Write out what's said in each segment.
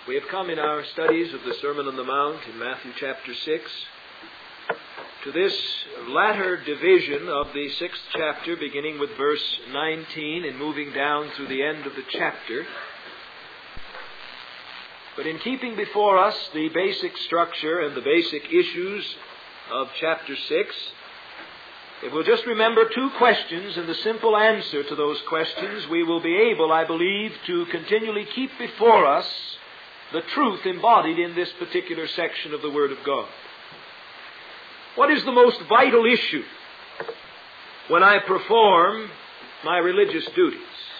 We have come in our studies of the Sermon on the Mount in Matthew chapter 6 to this latter division of the 6th chapter, beginning with verse 19 and moving down through the end of the chapter. But in keeping before us the basic structure and the basic issues of chapter 6, if we'll just remember two questions and the simple answer to those questions, we will be able, I believe, to continually keep before us the truth embodied in this particular section of the Word of God. What is the most vital issue when I perform my religious duties?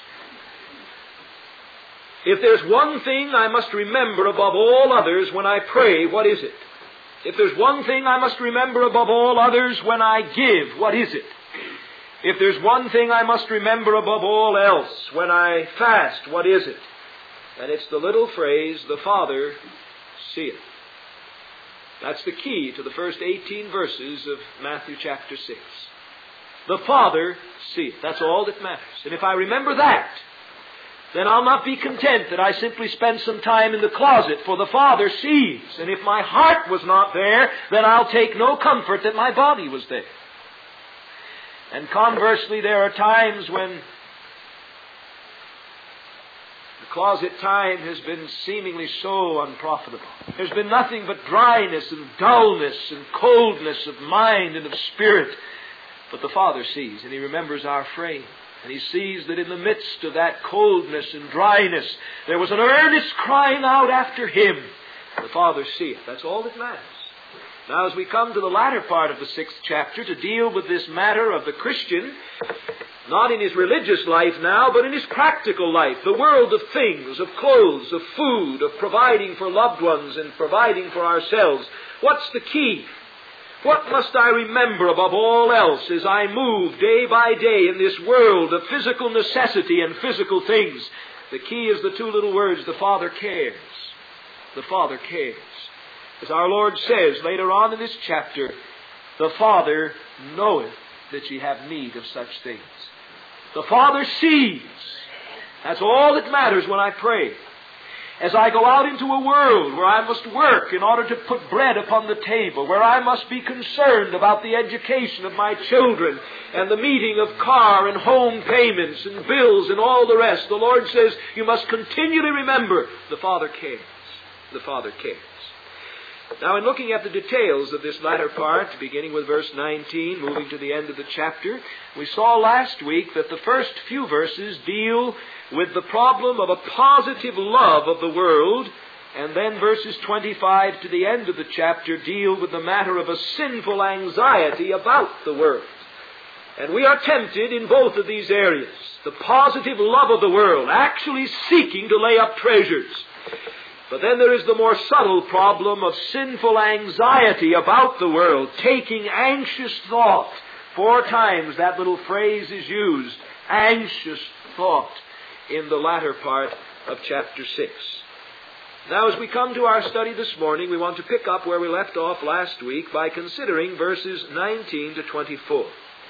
If there's one thing I must remember above all others when I pray, what is it? If there's one thing I must remember above all others when I give, what is it? If there's one thing I must remember above all else when I fast, what is it? And it's the little phrase, the Father seeth. That's the key to the first 18 verses of Matthew chapter 6. The Father seeth. That's all that matters. And if I remember that, then I'll not be content that I simply spend some time in the closet, for the Father sees. And if my heart was not there, then I'll take no comfort that my body was there. And conversely, there are times when closet time has been seemingly so unprofitable. There's been nothing but dryness and dullness and coldness of mind and of spirit. But the Father sees, and He remembers our frame. And He sees that in the midst of that coldness and dryness, there was an earnest crying out after Him. The Father seeth. That's all that matters. Now, as we come to the latter part of the 6th chapter to deal with this matter of the Christian, not in his religious life now, but in his practical life, the world of things, of clothes, of food, of providing for loved ones and providing for ourselves, what's the key? What must I remember above all else as I move day by day in this world of physical necessity and physical things? The key is the two little words, the Father cares. The Father cares. As our Lord says later on in this chapter, the Father knoweth that ye have need of such things. The Father sees. That's all that matters when I pray. As I go out into a world where I must work in order to put bread upon the table, where I must be concerned about the education of my children and the meeting of car and home payments and bills and all the rest, the Lord says, you must continually remember, the Father cares. The Father cares. Now, in looking at the details of this latter part, beginning with verse 19, moving to the end of the chapter, we saw last week that the first few verses deal with the problem of a positive love of the world, and then verses 25 to the end of the chapter deal with the matter of a sinful anxiety about the world. And we are tempted in both of these areas. The positive love of the world, actually seeking to lay up treasures. But then there is the more subtle problem of sinful anxiety about the world, taking anxious thought. 4 times that little phrase is used, anxious thought, in the latter part of chapter 6. Now, as we come to our study this morning, we want to pick up where we left off last week by considering verses 19 to 24.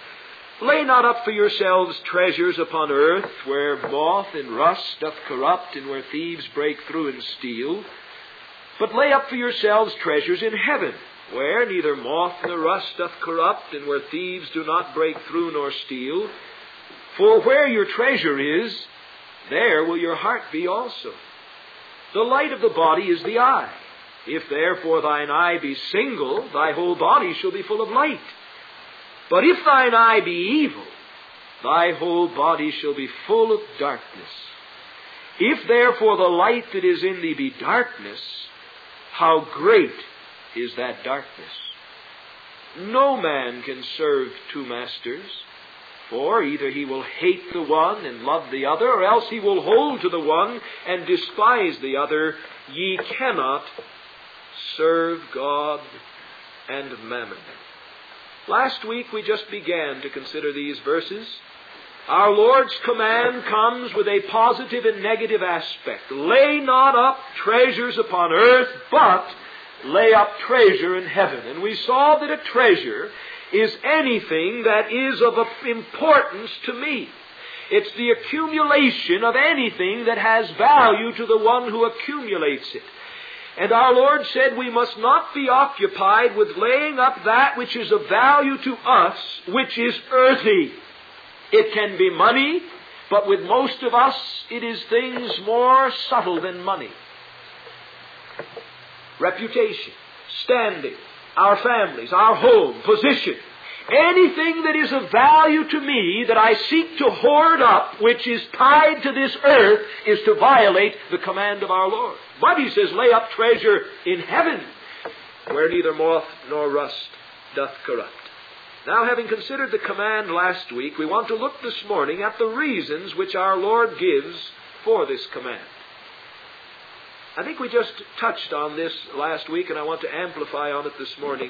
Lay not up for yourselves treasures upon earth, where moth and rust doth corrupt, and where thieves break through and steal. But lay up for yourselves treasures in heaven, where neither moth nor rust doth corrupt, and where thieves do not break through nor steal. For where your treasure is, there will your heart be also. The light of the body is the eye. If therefore thine eye be single, thy whole body shall be full of light. But if thine eye be evil, thy whole body shall be full of darkness. If therefore the light that is in thee be darkness, how great is that darkness? No man can serve 2 masters, for either he will hate the one and love the other, or else he will hold to the one and despise the other. Ye cannot serve God and mammon. Last week we just began to consider these verses. Our Lord's command comes with a positive and negative aspect. Lay not up treasures upon earth, but lay up treasure in heaven. And we saw that a treasure is anything that is of importance to me. It's the accumulation of anything that has value to the one who accumulates it. And our Lord said we must not be occupied with laying up that which is of value to us, which is earthy. It can be money, but with most of us it is things more subtle than money. Reputation, standing, our families, our home, position. Anything that is of value to me that I seek to hoard up, which is tied to this earth, is to violate the command of our Lord. But He says, lay up treasure in heaven, where neither moth nor rust doth corrupt. Now, having considered the command last week, we want to look this morning at the reasons which our Lord gives for this command. I think we just touched on this last week, and I want to amplify on it this morning.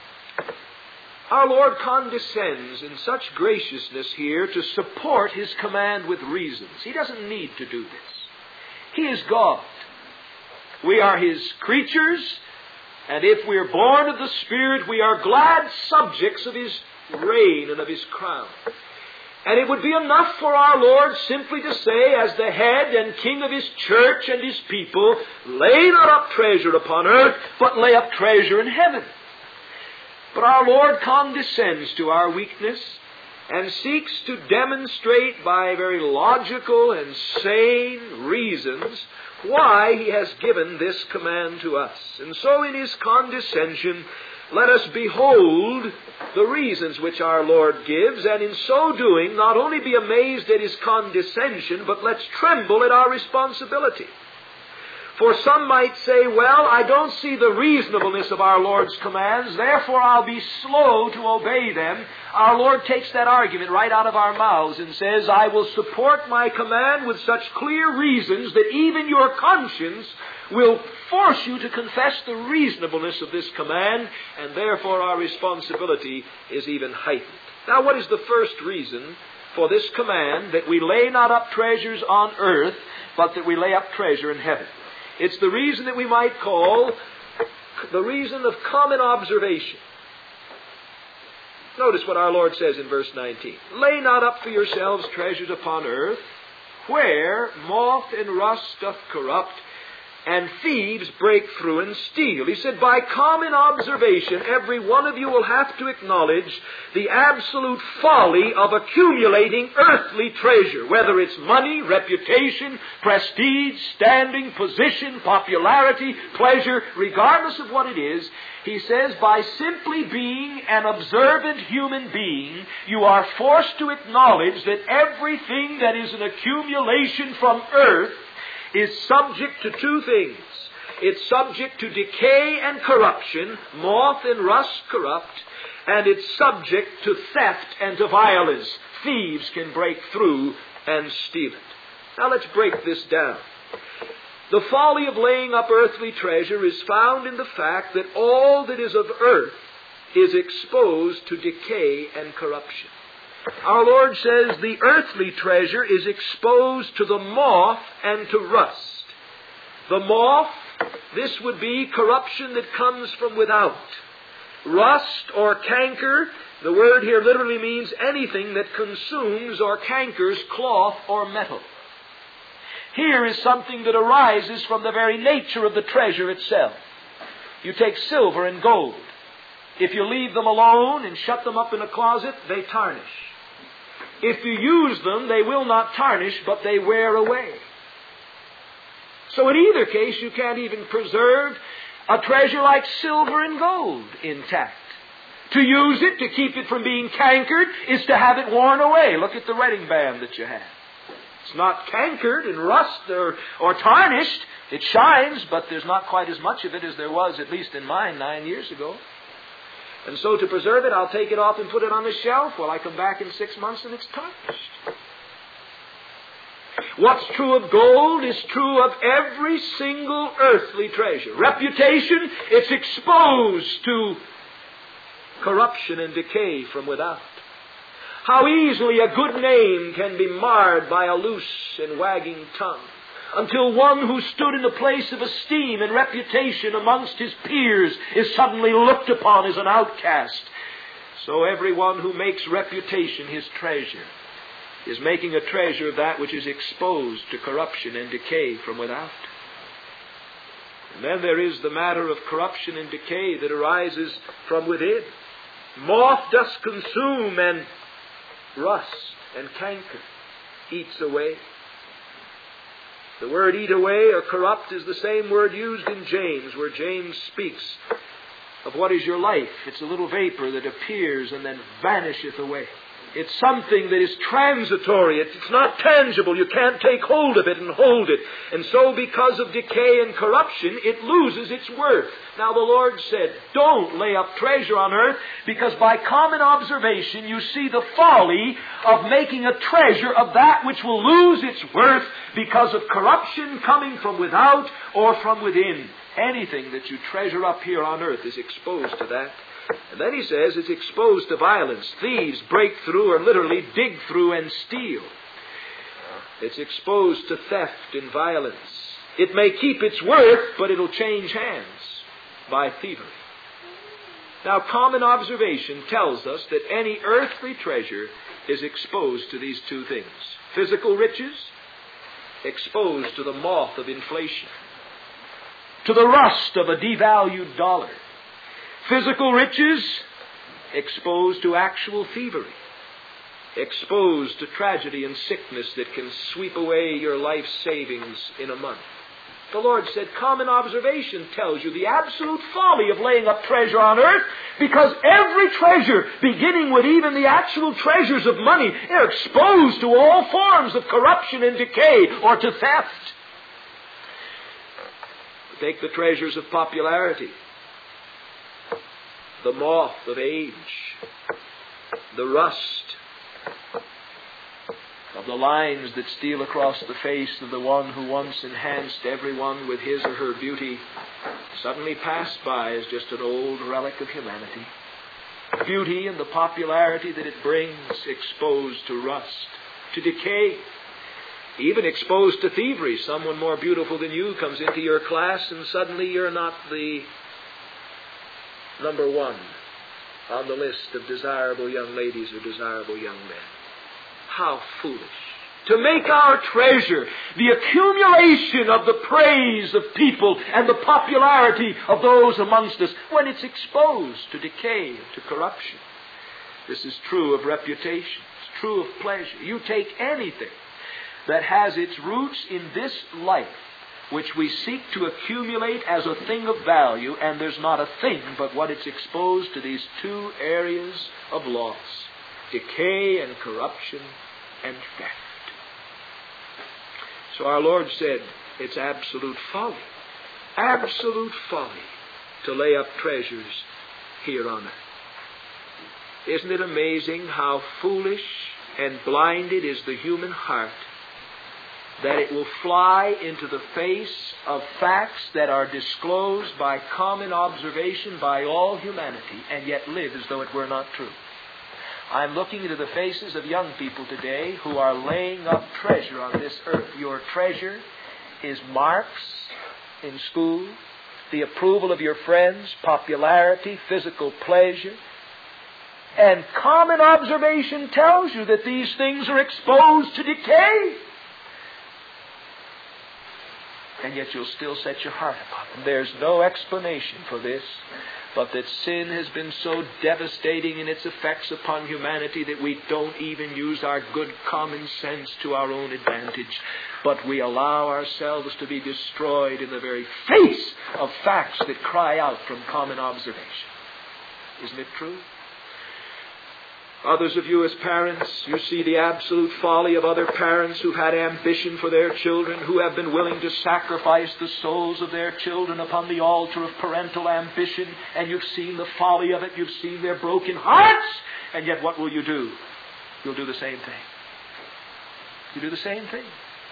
Our Lord condescends in such graciousness here to support His command with reasons. He doesn't need to do this. He is God. We are His creatures, and if we are born of the Spirit, we are glad subjects of His reign and of His crown. And it would be enough for our Lord simply to say, as the head and king of His church and His people, lay not up treasure upon earth, but lay up treasure in heaven. But our Lord condescends to our weakness and seeks to demonstrate by very logical and sane reasons why He has given this command to us. And so in His condescension, let us behold the reasons which our Lord gives, and in so doing, not only be amazed at His condescension, but let's tremble at our responsibility. For some might say, well, I don't see the reasonableness of our Lord's commands, therefore I'll be slow to obey them. Our Lord takes that argument right out of our mouths and says, I will support my command with such clear reasons that even your conscience will force you to confess the reasonableness of this command, and therefore our responsibility is even heightened. Now, what is the first reason for this command that we lay not up treasures on earth, but that we lay up treasure in heaven? It's the reason that we might call the reason of common observation. Notice what our Lord says in verse 19. Lay not up for yourselves treasures upon earth, where moth and rust doth corrupt, and thieves break through and steal. He said, by common observation, every one of you will have to acknowledge the absolute folly of accumulating earthly treasure, whether it's money, reputation, prestige, standing, position, popularity, pleasure, regardless of what it is. He says, by simply being an observant human being, you are forced to acknowledge that everything that is an accumulation from earth is subject to two things. It's subject to decay and corruption, moth and rust corrupt, and it's subject to theft and to violence. Thieves can break through and steal it. Now let's break this down. The folly of laying up earthly treasure is found in the fact that all that is of earth is exposed to decay and corruption. Our Lord says the earthly treasure is exposed to the moth and to rust. The moth, this would be corruption that comes from without. Rust or canker, the word here literally means anything that consumes or cankers cloth or metal. Here is something that arises from the very nature of the treasure itself. You take silver and gold. If you leave them alone and shut them up in a closet, they tarnish. If you use them, they will not tarnish, but they wear away. So in either case, you can't even preserve a treasure like silver and gold intact. To use it, to keep it from being cankered, is to have it worn away. Look at the wedding band that you have. It's not cankered and rust or tarnished. It shines, but there's not quite as much of it as there was, at least in mine, 9 years ago. And so to preserve it, I'll take it off and put it on the shelf while I come back in 6 months and it's tarnished. What's true of gold is true of every single earthly treasure. Reputation, it's exposed to corruption and decay from without. How easily a good name can be marred by a loose and wagging tongue, until one who stood in the place of esteem and reputation amongst his peers is suddenly looked upon as an outcast. So everyone who makes reputation his treasure is making a treasure of that which is exposed to corruption and decay from without. And then there is the matter of corruption and decay that arises from within. Moth does consume, and rust and canker eats away. The word eat away or corrupt is the same word used in James, where James speaks of what is your life. It's a little vapor that appears and then vanisheth away. It's something that is transitory. It's not tangible. You can't take hold of it and hold it. And so because of decay and corruption, it loses its worth. Now the Lord said, don't lay up treasure on earth, because by common observation you see the folly of making a treasure of that which will lose its worth because of corruption coming from without or from within. Anything that you treasure up here on earth is exposed to that. And then he says it's exposed to violence. Thieves break through, or literally dig through and steal. It's exposed to theft and violence. It may keep its worth, but it'll change hands by thievery. Now, common observation tells us that any earthly treasure is exposed to these two things. Physical riches, exposed to the moth of inflation, to the rust of a devalued dollar. Physical riches, exposed to actual thievery, exposed to tragedy and sickness that can sweep away your life savings in a month. The Lord said, common observation tells you the absolute folly of laying up treasure on earth, because every treasure, beginning with even the actual treasures of money, are exposed to all forms of corruption and decay or to theft. Take the treasures of popularity, the moth of age, the rust of the lines that steal across the face of the one who once enhanced everyone with his or her beauty, suddenly passed by as just an old relic of humanity. Beauty and the popularity that it brings exposed to rust, to decay, even exposed to thievery. Someone more beautiful than you comes into your class and suddenly you're not the number one on the list of desirable young ladies or desirable young men. How foolish. To make our treasure the accumulation of the praise of people and the popularity of those amongst us when it's exposed to decay and to corruption. This is true of reputation. It's true of pleasure. You take anything that has its roots in this life, which we seek to accumulate as a thing of value, and there's not a thing but what it's exposed to these two areas of loss: decay and corruption and theft. So our Lord said it's absolute folly to lay up treasures here on earth. Isn't it amazing how foolish and blinded is the human heart, that it will fly into the face of facts that are disclosed by common observation by all humanity, and yet live as though it were not true. I'm looking into the faces of young people today who are laying up treasure on this earth. Your treasure is marks in school, the approval of your friends, popularity, physical pleasure. And common observation tells you that these things are exposed to decay. And yet you'll still set your heart upon them. There's no explanation for this, but that sin has been so devastating in its effects upon humanity that we don't even use our good common sense to our own advantage, but we allow ourselves to be destroyed in the very face of facts that cry out from common observation. Isn't it true? Others of you as parents, you see the absolute folly of other parents who've had ambition for their children, who have been willing to sacrifice the souls of their children upon the altar of parental ambition, and you've seen the folly of it, you've seen their broken hearts, and yet what will you do? You'll do the same thing. You do the same thing.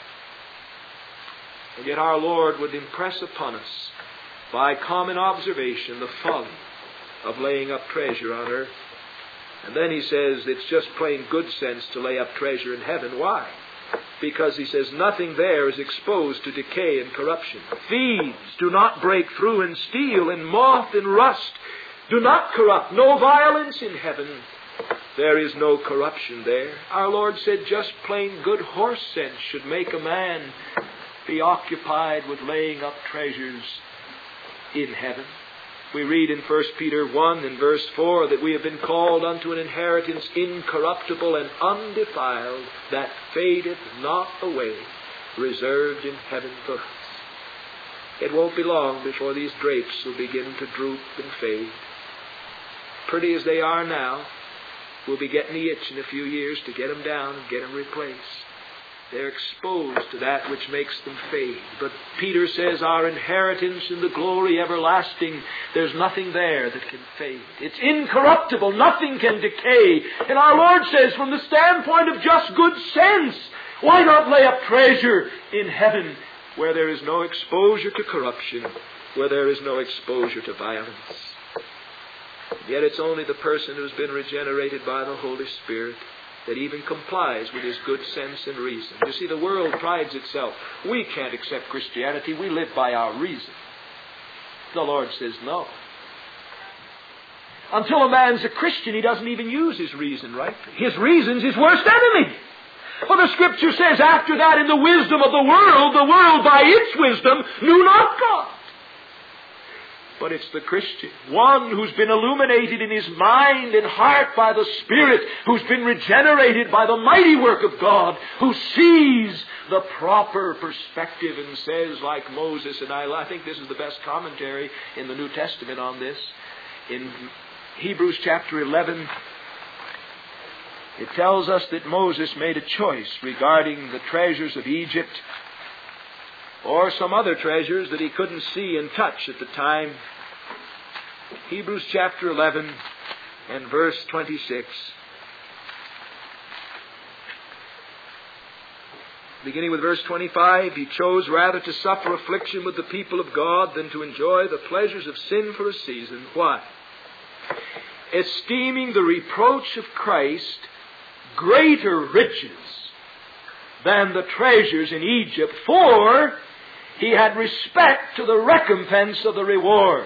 And yet our Lord would impress upon us, by common observation, the folly of laying up treasure on earth. And then he says it's just plain good sense to lay up treasure in heaven. Why? Because he says nothing there is exposed to decay and corruption. Thieves do not break through and steal, and moth and rust do not corrupt. No violence in heaven. There is no corruption there. Our Lord said just plain good horse sense should make a man be occupied with laying up treasures in heaven. We read in 1 Peter 1 and verse 4 that we have been called unto an inheritance incorruptible and undefiled, that fadeth not away, reserved in heaven for us. It won't be long before these drapes will begin to droop and fade. Pretty as they are now, we'll be getting the itch in a few years to get them down and get them replaced. They're exposed to that which makes them fade. But Peter says our inheritance in the glory everlasting, there's nothing there that can fade. It's incorruptible. Nothing can decay. And our Lord says from the standpoint of just good sense, why not lay up treasure in heaven where there is no exposure to corruption, where there is no exposure to violence? Yet it's only the person who's been regenerated by the Holy Spirit that even complies with his good sense and reason. You see, the world prides itself. We can't accept Christianity. We live by our reason. The Lord says no. Until a man's a Christian, he doesn't even use his reason, right? His reason's his worst enemy. For the Scripture says, after that, in the wisdom of the world by its wisdom knew not God. But it's the Christian, one who's been illuminated in his mind and heart by the Spirit, who's been regenerated by the mighty work of God, who sees the proper perspective and says, like Moses, and I think this is the best commentary in the New Testament on this, in Hebrews chapter 11, it tells us that Moses made a choice regarding the treasures of Egypt or some other treasures that he couldn't see and touch at the time. Hebrews chapter 11 and verse 26. Beginning with verse 25, he chose rather to suffer affliction with the people of God than to enjoy the pleasures of sin for a season. Why? Esteeming the reproach of Christ greater riches than the treasures in Egypt, for he had respect to the recompense of the reward.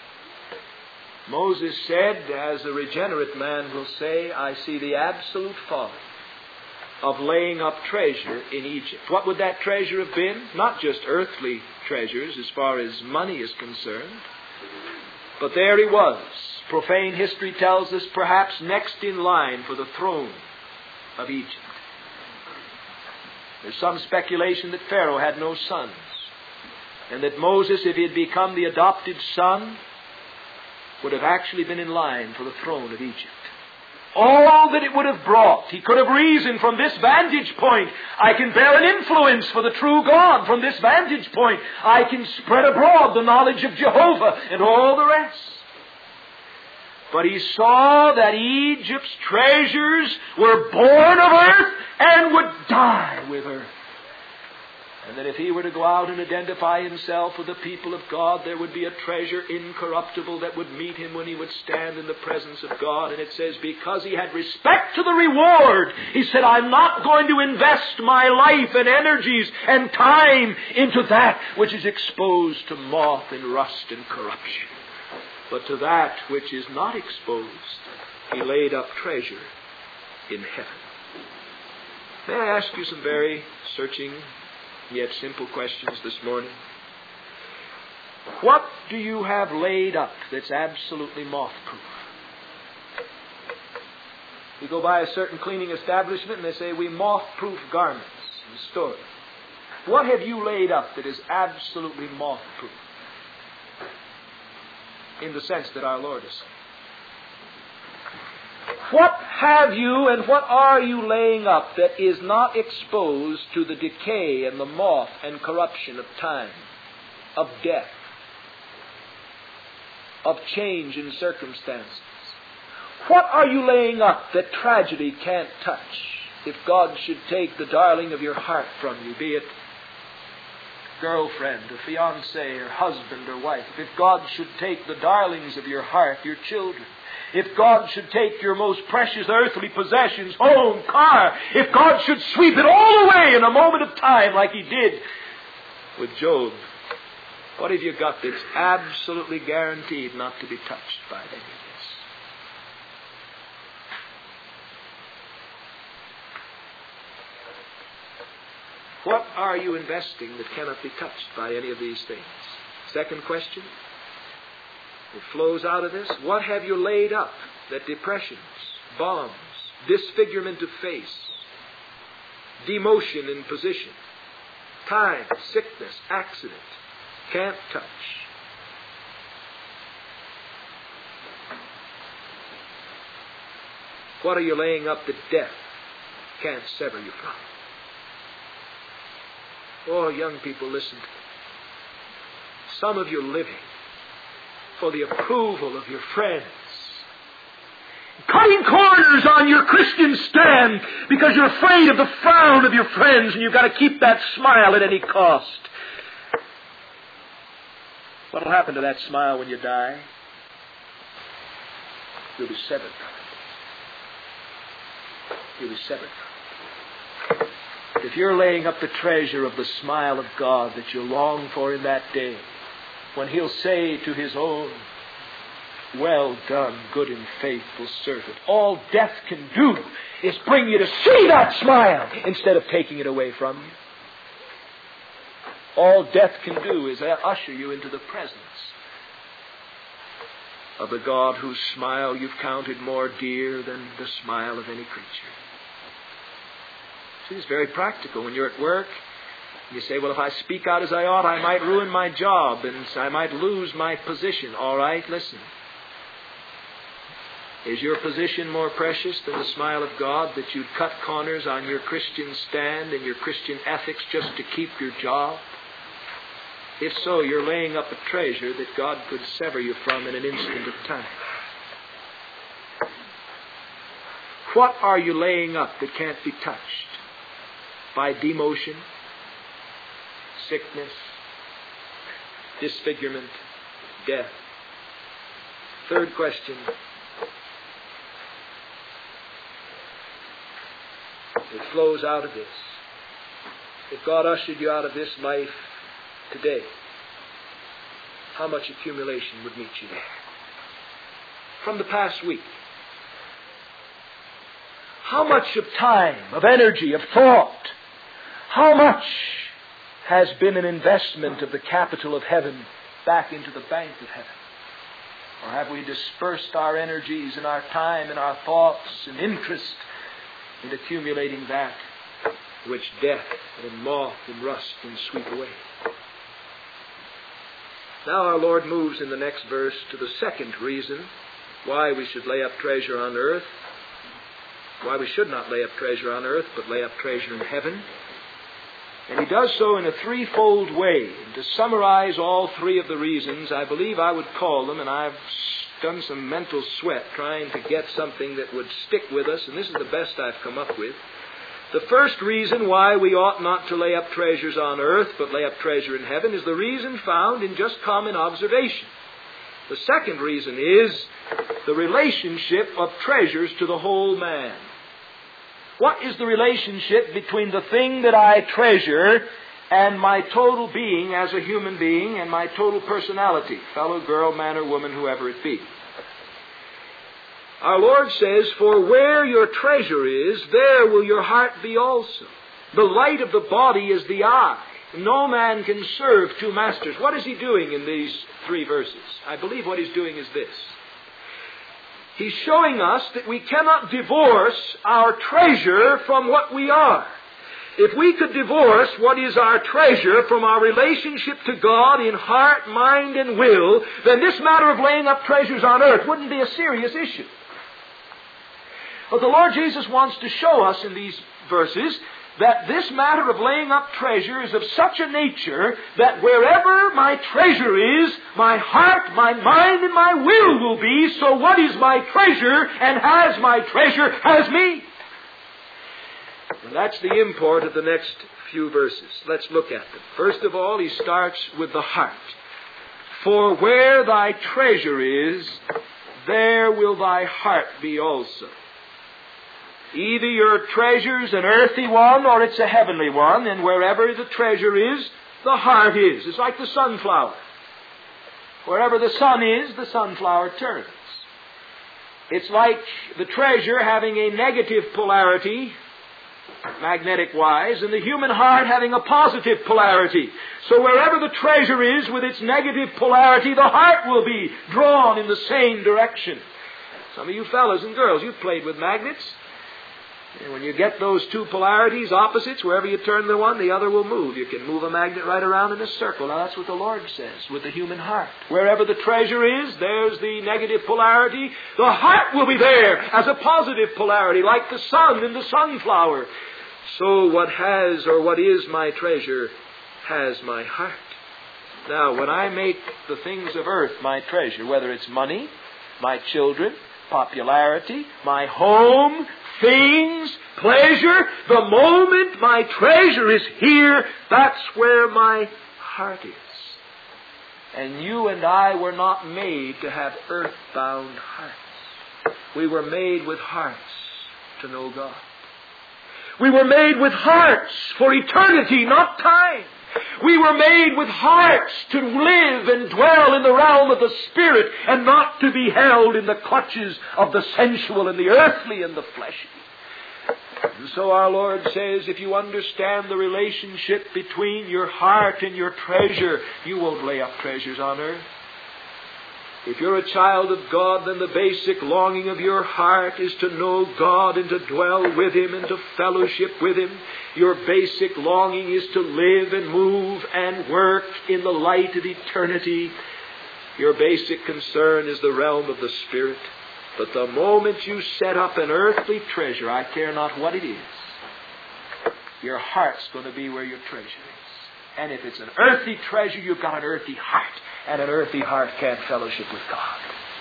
Moses said, as a regenerate man will say, I see the absolute folly of laying up treasure in Egypt. What would that treasure have been? Not just earthly treasures as far as money is concerned, but there he was. Profane history tells us perhaps next in line for the throne of Egypt. There's some speculation that Pharaoh had no sons, and that Moses, if he had become the adopted son, would have actually been in line for the throne of Egypt. All that it would have brought, he could have reasoned from this vantage point. I can bear an influence for the true God from this vantage point. I can spread abroad the knowledge of Jehovah and all the rest. But he saw that Egypt's treasures were born of earth and would die with earth. And that if he were to go out and identify himself with the people of God, there would be a treasure incorruptible that would meet him when he would stand in the presence of God. And it says, because he had respect to the reward, he said, I'm not going to invest my life and energies and time into that which is exposed to moth and rust and corruption. But to that which is not exposed, he laid up treasure in heaven. May I ask you some very searching yet simple questions this morning? What do you have laid up that's absolutely moth-proof? You go by a certain cleaning establishment and they say, we moth-proof garments in store. What have you laid up that is absolutely moth-proof? In the sense that our Lord is saying. What have you and what are you laying up that is not exposed to the decay and the moth and corruption of time, of death, of change in circumstances? What are you laying up that tragedy can't touch? If God should take the darling of your heart from you, be it girlfriend or fiancé or husband or wife, if God should take the darlings of your heart, your children, if God should take your most precious earthly possessions, home, car, if God should sweep it all away in a moment of time like he did with Job, what have you got that's absolutely guaranteed not to be touched by any of this? What are you investing that cannot be touched by any of these things? Second question, it flows out of this. What have you laid up that depressions, bombs, disfigurement of face, demotion in position, time, sickness, accident can't touch? What are you laying up that death can't sever you from? Oh, young people, listen to me. Some of you living for the approval of your friends, cutting corners on your Christian stand because you're afraid of the frown of your friends and you've got to keep that smile at any cost. What will happen to that smile when you die? You'll be severed from it. You'll be severed from it. If you're laying up the treasure of the smile of God that you long for in that day, when He'll say to His own, "Well done, good and faithful servant," all death can do is bring you to see that smile instead of taking it away from you. All death can do is usher you into the presence of the God whose smile you've counted more dear than the smile of any creature. See, it's very practical. When you're at work, you say, "Well, if I speak out as I ought, I might ruin my job and I might lose my position." All right, listen. Is your position more precious than the smile of God, that you'd cut corners on your Christian stand and your Christian ethics just to keep your job? If so, you're laying up a treasure that God could sever you from in an instant of time. What are you laying up that can't be touched by demotion, sickness, disfigurement, death? Third question. It flows out of this. If God ushered you out of this life today, how much accumulation would meet you there? From the past week, how much of time, of energy, of thought, how much has been an investment of the capital of heaven back into the bank of heaven? Or have we dispersed our energies and our time and our thoughts and interest in accumulating that which death and moth and rust can sweep away? Now our Lord moves in the next verse to the second reason why we should lay up treasure on earth, why we should not lay up treasure on earth, but lay up treasure in heaven. And He does so in a threefold way. And to summarize all three of the reasons, I believe I would call them, and I've done some mental sweat trying to get something that would stick with us, and this is the best I've come up with. The first reason why we ought not to lay up treasures on earth, but lay up treasure in heaven, is the reason found in just common observation. The second reason is the relationship of treasures to the whole man. What is the relationship between the thing that I treasure and my total being as a human being and my total personality, fellow girl, man or woman, whoever it be? Our Lord says, "For where your treasure is, there will your heart be also." The light of the body is the eye. No man can serve two masters. What is He doing in these three verses? I believe what He's doing is this. He's showing us that we cannot divorce our treasure from what we are. If we could divorce what is our treasure from our relationship to God in heart, mind, and will, then this matter of laying up treasures on earth wouldn't be a serious issue. But the Lord Jesus wants to show us in these verses that this matter of laying up treasure is of such a nature that wherever my treasure is, my heart, my mind, and my will be. So what is my treasure and has my treasure has me. And that's the import of the next few verses. Let's look at them. First of all, he starts with the heart. "For where thy treasure is, there will thy heart be also." Either your treasure's an earthly one or it's a heavenly one, and wherever the treasure is, the heart is. It's like the sunflower. Wherever the sun is, the sunflower turns. It's like the treasure having a negative polarity magnetic-wise, and the human heart having a positive polarity. So wherever the treasure is with its negative polarity, the heart will be drawn in the same direction. Some of you fellas and girls, you've played with magnets. And when you get those two polarities, opposites, wherever you turn the one, the other will move. You can move a magnet right around in a circle. Now that's what the Lord says with the human heart. Wherever the treasure is, there's the negative polarity. The heart will be there as a positive polarity, like the sun in the sunflower. So what has or what is my treasure has my heart. Now, when I make the things of earth my treasure, whether it's money, my children, popularity, my home, things, pleasure, the moment my treasure is here, that's where my heart is. And you and I were not made to have earthbound hearts. We were made with hearts to know God. We were made with hearts for eternity, not time. We were made with hearts to live and dwell in the realm of the Spirit and not to be held in the clutches of the sensual and the earthly and the fleshy. And so our Lord says, if you understand the relationship between your heart and your treasure, you won't lay up treasures on earth. If you're a child of God, then the basic longing of your heart is to know God and to dwell with Him and to fellowship with Him. Your basic longing is to live and move and work in the light of eternity. Your basic concern is the realm of the Spirit. But the moment you set up an earthly treasure, I care not what it is, your heart's going to be where your treasure is. And if it's an earthly treasure, you've got an earthly heart. And an earthly heart can't fellowship with God.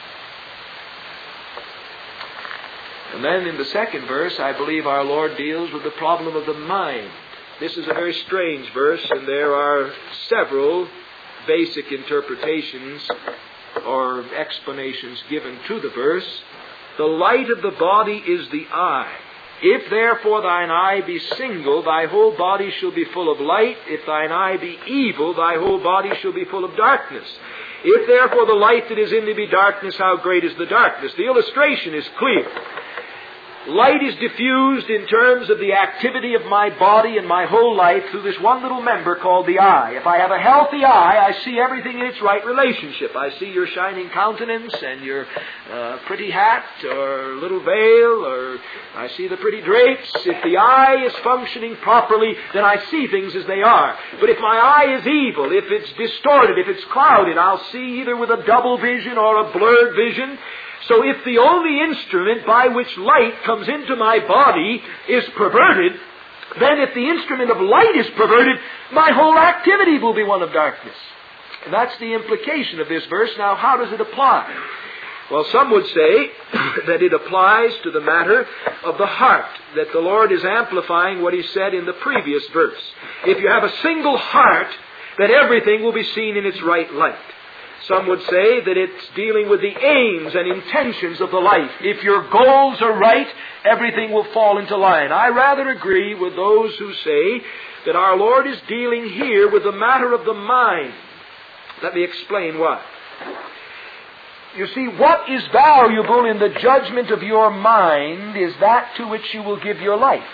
And then in the second verse, I believe our Lord deals with the problem of the mind. This is a very strange verse, and there are several basic interpretations or explanations given to the verse. The light of the body is the eye. If therefore thine eye be single, thy whole body shall be full of light. If thine eye be evil, thy whole body shall be full of darkness. If therefore the light that is in thee be darkness, how great is the darkness? The illustration is clear. Light is diffused in terms of the activity of my body and my whole life through this one little member called the eye. If I have a healthy eye, I see everything in its right relationship. I see your shining countenance and your pretty hat or little veil, or I see the pretty drapes. If the eye is functioning properly, then I see things as they are. But if my eye is evil, if it's distorted, if it's clouded, I'll see either with a double vision or a blurred vision. So if the only instrument by which light comes into my body is perverted, then if the instrument of light is perverted, my whole activity will be one of darkness. And that's the implication of this verse. Now, how does it apply? Well, some would say that it applies to the matter of the heart, that the Lord is amplifying what He said in the previous verse. If you have a single heart, then everything will be seen in its right light. Some would say that it's dealing with the aims and intentions of the life. If your goals are right, everything will fall into line. I rather agree with those who say that our Lord is dealing here with the matter of the mind. Let me explain why. You see, what is valuable in the judgment of your mind is that to which you will give your life.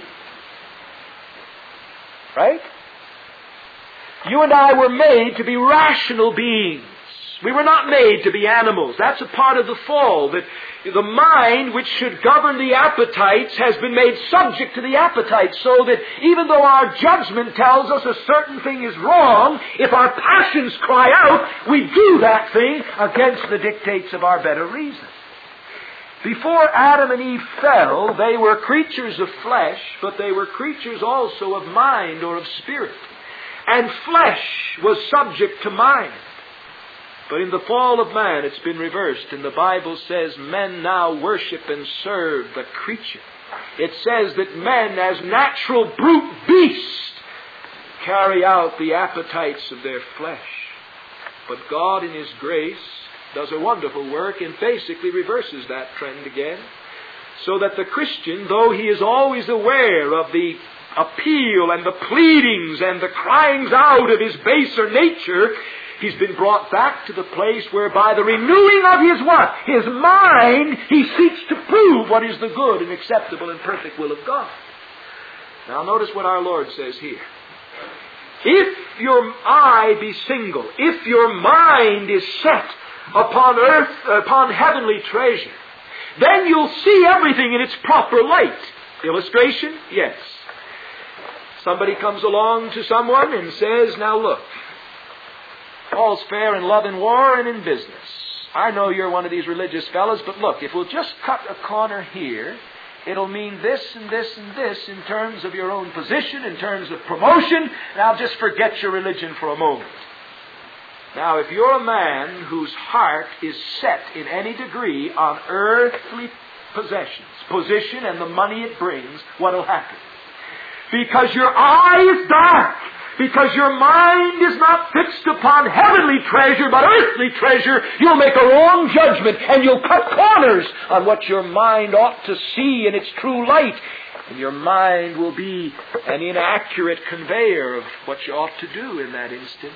Right? You and I were made to be rational beings. We were not made to be animals. That's a part of the fall. That the mind, which should govern the appetites, has been made subject to the appetites, so that even though our judgment tells us a certain thing is wrong, if our passions cry out, we do that thing against the dictates of our better reason. Before Adam and Eve fell, they were creatures of flesh, but they were creatures also of mind or of spirit. And flesh was subject to mind. But in the fall of man, it's been reversed. And the Bible says men now worship and serve the creature. It says that men, as natural brute beasts, carry out the appetites of their flesh. But God, in His grace, does a wonderful work and basically reverses that trend again. So that the Christian, though he is always aware of the appeal and the pleadings and the cryings out of his baser nature, he's been brought back to the place where by the renewing of his what? His mind, he seeks to prove what is the good and acceptable and perfect will of God. Now notice what our Lord says here. If your eye be single, if your mind is set upon earth, upon heavenly treasure, then you'll see everything in its proper light. Illustration? Yes. Somebody comes along to someone and says, now look, all's fair in love and war and in business. I know you're one of these religious fellows, but look, if we'll just cut a corner here, it'll mean this and this and this in terms of your own position, in terms of promotion. Now just forget your religion for a moment. Now, if you're a man whose heart is set in any degree on earthly possessions, position and the money it brings, what'll happen? Because your eye is dark, because your mind is not fixed upon heavenly treasure but earthly treasure, you'll make a wrong judgment and you'll cut corners on what your mind ought to see in its true light. And your mind will be an inaccurate conveyor of what you ought to do in that instance.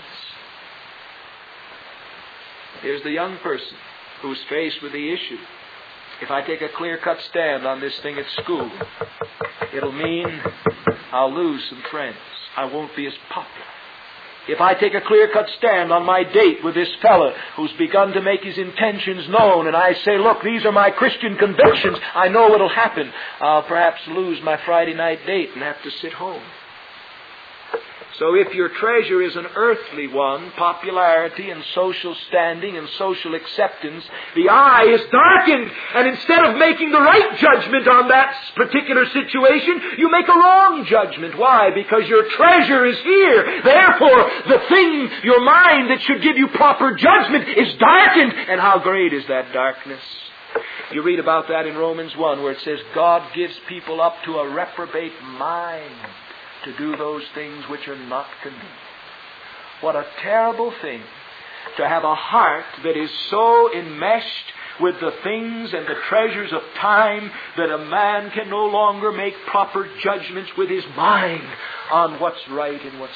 Here's the young person who's faced with the issue. If I take a clear-cut stand on this thing at school, it'll mean I'll lose some friends. I won't be as popular. If I take a clear-cut stand on my date with this fella who's begun to make his intentions known, and I say, look, these are my Christian convictions, I know what'll happen. I'll perhaps lose my Friday night date and have to sit home. So if your treasure is an earthly one, popularity and social standing and social acceptance, the eye is darkened, and instead of making the right judgment on that particular situation, you make a wrong judgment. Why? Because your treasure is here. Therefore, the thing, your mind that should give you proper judgment is darkened. And how great is that darkness? You read about that in Romans 1, where it says, God gives people up to a reprobate mind to do those things which are not convenient. What a terrible thing to have a heart that is so enmeshed with the things and the treasures of time that a man can no longer make proper judgments with his mind on what's right and what's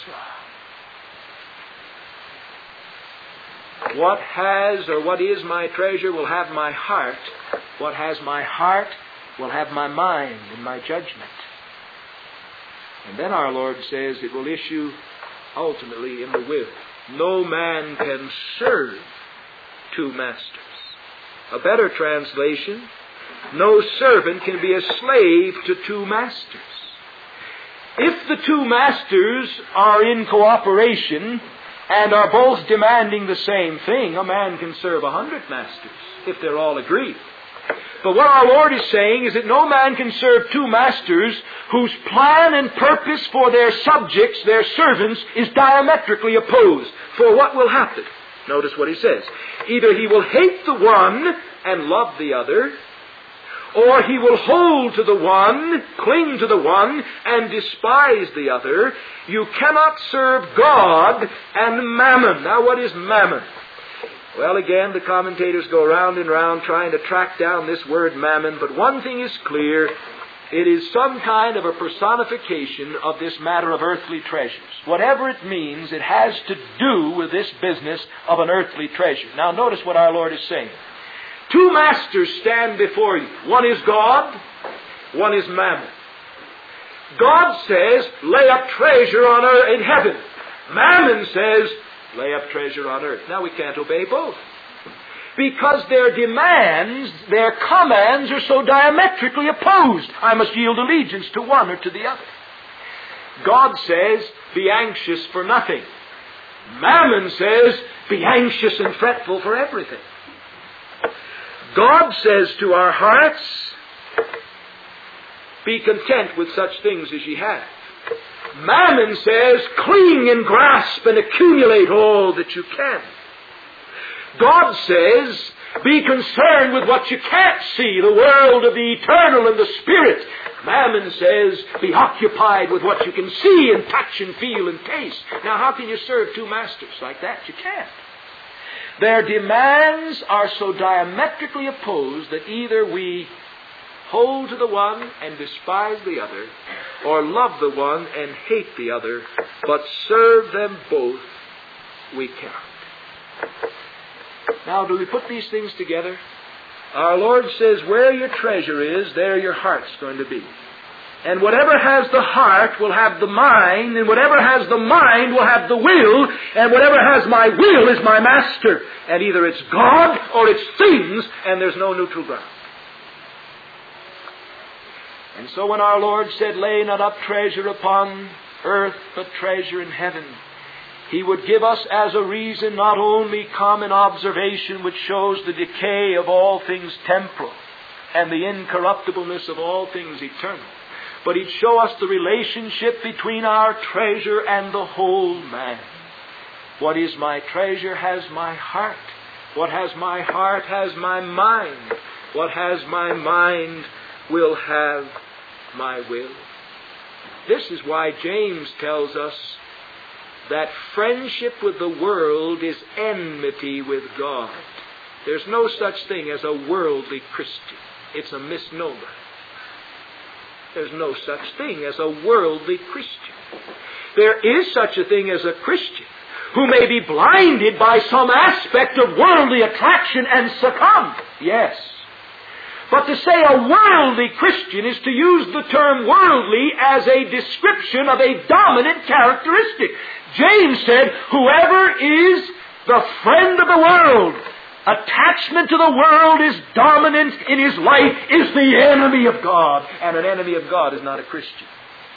wrong. What has or what is my treasure will have my heart. What has my heart will have my mind and my judgment. And then our Lord says it will issue ultimately in the will. No man can serve two masters. A better translation, no servant can be a slave to two masters. If the two masters are in cooperation and are both demanding the same thing, a man can serve 100 masters if they're all agreed. But what our Lord is saying is that no man can serve two masters whose plan and purpose for their subjects, their servants, is diametrically opposed. For what will happen? Notice what he says. Either he will hate the one and love the other, or he will hold to the one, cling to the one, and despise the other. You cannot serve God and mammon. Now what is mammon? Well, again, the commentators go round and round trying to track down this word mammon, but one thing is clear. It is some kind of a personification of this matter of earthly treasures. Whatever it means, it has to do with this business of an earthly treasure. Now, notice what our Lord is saying. Two masters stand before you. One is God, one is mammon. God says, lay up treasure on earth in heaven. Mammon says, lay up treasure on earth. Now we can't obey both. Because their demands, their commands are so diametrically opposed. I must yield allegiance to one or to the other. God says, be anxious for nothing. Mammon says, be anxious and fretful for everything. God says to our hearts, be content with such things as ye have. Mammon says, cling and grasp and accumulate all that you can. God says, be concerned with what you can't see, the world of the eternal and the spirit. Mammon says, be occupied with what you can see and touch and feel and taste. Now, how can you serve two masters like that? You can't. Their demands are so diametrically opposed that either we hold to the one and despise the other, or love the one and hate the other, but serve them both we cannot. Now, do we put these things together? Our Lord says, where your treasure is, there your heart's going to be. And whatever has the heart will have the mind, and whatever has the mind will have the will, and whatever has my will is my master. And either it's God or it's things, and there's no neutral ground. And so when our Lord said, lay not up treasure upon earth, but treasure in heaven, He would give us as a reason not only common observation which shows the decay of all things temporal and the incorruptibleness of all things eternal, but He'd show us the relationship between our treasure and the whole man. What is my treasure has my heart. What has my heart has my mind. What has my mind will have my will. This is why James tells us that friendship with the world is enmity with God. There's no such thing as a worldly Christian. It's a misnomer. There's no such thing as a worldly Christian. There is such a thing as a Christian who may be blinded by some aspect of worldly attraction and succumb. Yes. But to say a worldly Christian is to use the term worldly as a description of a dominant characteristic. James said, whoever is the friend of the world, attachment to the world is dominant in his life, is the enemy of God. And an enemy of God is not a Christian.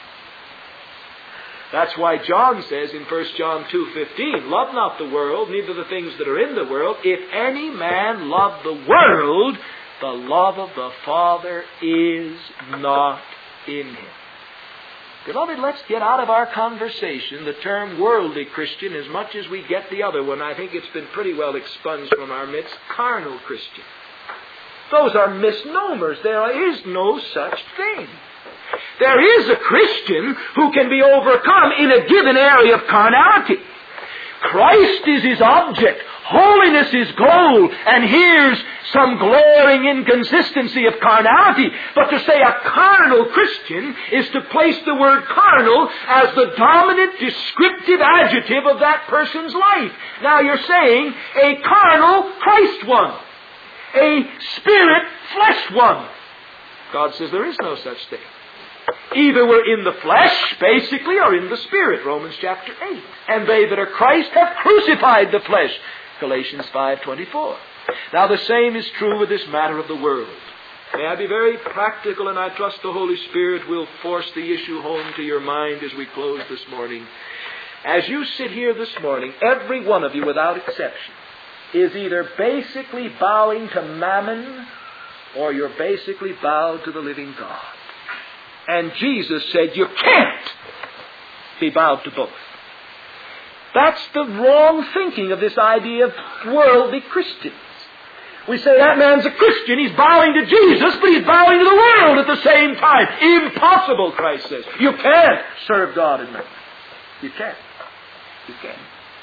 That's why John says in 1 John 2:15, love not the world, neither the things that are in the world. If any man love the world, the love of the Father is not in him. Beloved, let's get out of our conversation the term worldly Christian as much as we get the other one. I think it's been pretty well expunged from our midst, carnal Christian. Those are misnomers. There is no such thing. There is a Christian who can be overcome in a given area of carnality. Christ is his object. Holiness is goal. And here's some glaring inconsistency of carnality. But to say a carnal Christian is to place the word carnal as the dominant descriptive adjective of that person's life. Now you're saying a carnal Christ one. A spirit flesh one. God says there is no such thing. Either we're in the flesh, basically, or in the Spirit, Romans chapter 8. And they that are Christ have crucified the flesh, Galatians 5:24. Now the same is true with this matter of the world. May I be very practical, and I trust the Holy Spirit will force the issue home to your mind as we close this morning. As you sit here this morning, every one of you, without exception, is either basically bowing to mammon, or you're basically bowed to the living God. And Jesus said, you can't be bowed to both. That's the wrong thinking of this idea of worldly Christians. We say that man's a Christian, he's bowing to Jesus, but he's bowing to the world at the same time. Impossible, Christ says. You can't serve God and mammon. You can't. You can't.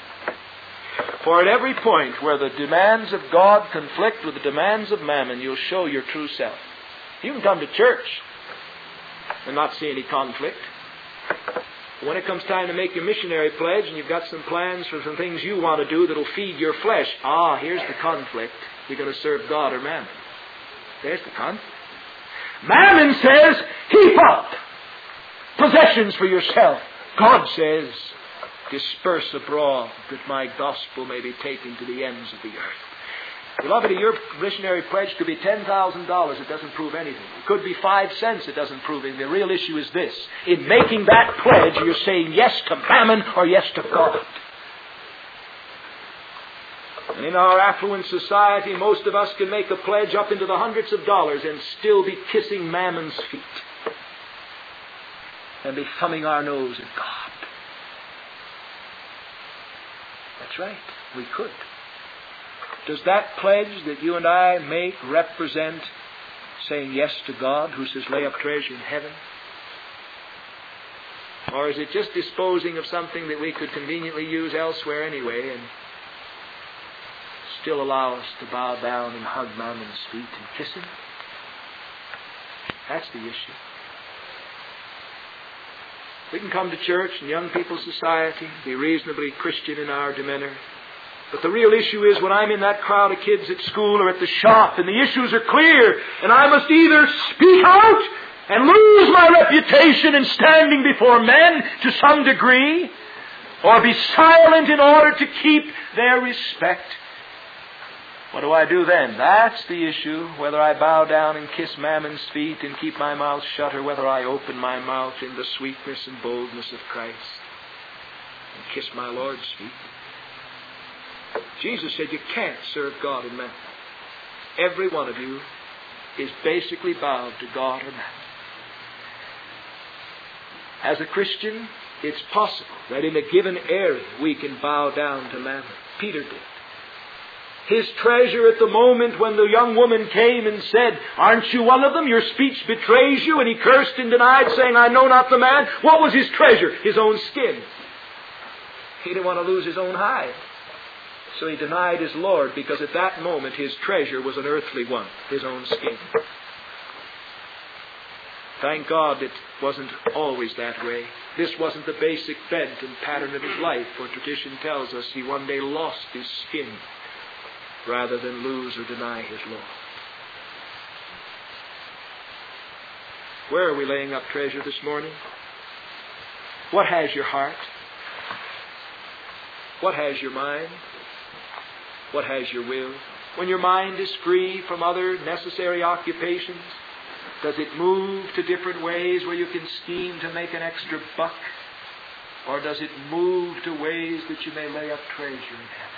For at every point where the demands of God conflict with the demands of mammon, you'll show your true self. You can come to church and not see any conflict. When it comes time to make your missionary pledge and you've got some plans for some things you want to do that'll feed your flesh, here's the conflict. You're going to serve God or mammon. There's the conflict. Mammon says, heap up possessions for yourself. God says, disperse abroad that my gospel may be taken to the ends of the earth. Beloved, your missionary pledge could be $10,000. It doesn't prove anything. It could be 5 cents. It doesn't prove anything. The real issue is this. In making that pledge, you're saying yes to mammon or yes to God. And in our affluent society, most of us can make a pledge up into the hundreds of dollars and still be kissing mammon's feet. And be thumbing our nose at God. That's right. We could. Does that pledge that you and I make represent saying yes to God, who says, lay up treasure in heaven? Or is it just disposing of something that we could conveniently use elsewhere anyway and still allow us to bow down and hug Mammon's feet and kiss him? That's the issue. We can come to church and young people's society, be reasonably Christian in our demeanor. But the real issue is when I'm in that crowd of kids at school or at the shop and the issues are clear and I must either speak out and lose my reputation in standing before men to some degree, or be silent in order to keep their respect, what do I do then? That's the issue, whether I bow down and kiss Mammon's feet and keep my mouth shut, or whether I open my mouth in the sweetness and boldness of Christ and kiss my Lord's feet. Jesus said you can't serve God and mammon. Every one of you is basically bowed to God or mammon. As a Christian, it's possible that in a given area we can bow down to mammon. Peter did. His treasure at the moment when the young woman came and said, "Aren't you one of them? Your speech betrays you." And he cursed and denied, saying, "I know not the man." What was his treasure? His own skin. He didn't want to lose his own hide. So he denied his Lord, because at that moment his treasure was an earthly one, his own skin. Thank God it wasn't always that way. This wasn't the basic bent and pattern of his life, for tradition tells us he one day lost his skin rather than lose or deny his Lord. Where are we laying up treasure this morning? What has your heart? What has your mind? What has your will? When your mind is free from other necessary occupations, does it move to different ways where you can scheme to make an extra buck? Or does it move to ways that you may lay up treasure in heaven?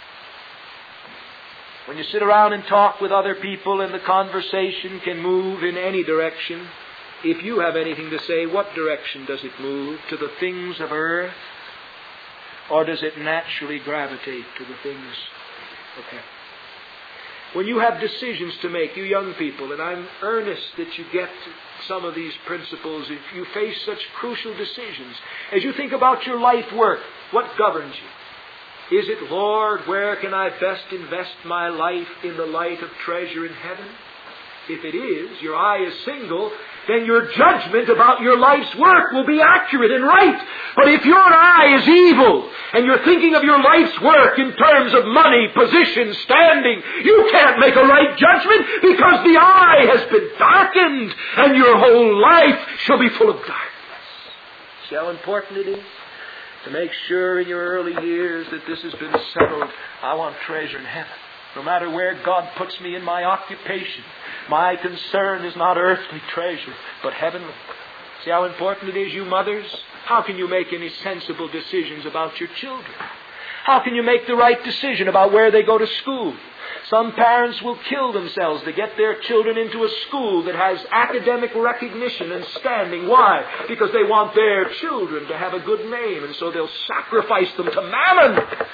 When you sit around and talk with other people and the conversation can move in any direction, if you have anything to say, what direction does it move? To the things of earth? Or does it naturally gravitate to the things of heaven? When you have decisions to make, you young people, and I'm earnest that you get some of these principles, if you face such crucial decisions, as you think about your life work, what governs you? Is it, "Lord, where can I best invest my life in the light of treasure in heaven?" If it is, your eye is single, then your judgment about your life's work will be accurate and right. But if your eye is evil, and you're thinking of your life's work in terms of money, position, standing, you can't make a right judgment, because the eye has been darkened, and your whole life shall be full of darkness. See how important it is to make sure in your early years that this has been settled. I want treasure in heaven. No matter where God puts me in my occupation, my concern is not earthly treasure, but heavenly. See how important it is, you mothers? How can you make any sensible decisions about your children? How can you make the right decision about where they go to school? Some parents will kill themselves to get their children into a school that has academic recognition and standing. Why? Because they want their children to have a good name, and so they'll sacrifice them to mammon.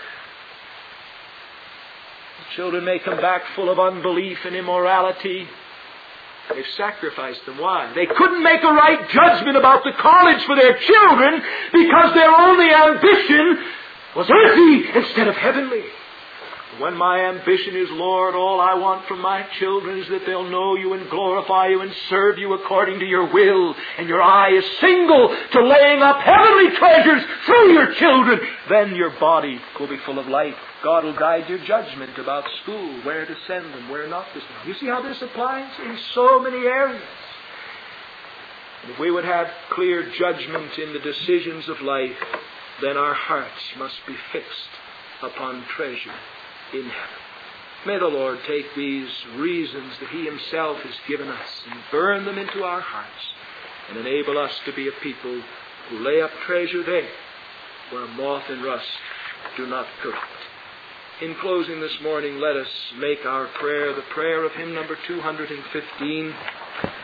The children may come back full of unbelief and immorality. They've sacrificed them. Why? They couldn't make a right judgment about the college for their children because their only ambition was earthly instead of heavenly. When my ambition is, "Lord, all I want from my children is that they'll know you and glorify you and serve you according to your will," and your eye is single to laying up heavenly treasures through your children, then your body will be full of light. God will guide your judgment about school, where to send them, where not to send them. You see how this applies in so many areas. And if we would have clear judgment in the decisions of life, then our hearts must be fixed upon treasure in heaven. May the Lord take these reasons that He Himself has given us and burn them into our hearts and enable us to be a people who lay up treasure there where moth and rust do not corrupt. In closing this morning, let us make our prayer the prayer of hymn number 215.